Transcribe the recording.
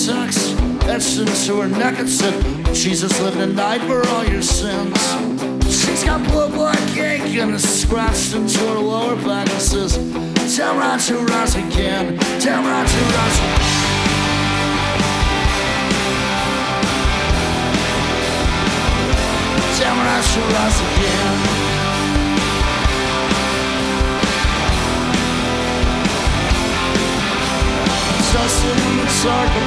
sex etched into her neck. It said, Jesus lived tonight for all your sins. She's got blue black ink and it's scratched into her lower back. It says, tell right to rise again, tell right to rise again. Tell right to rise again. Dusted in the dark, a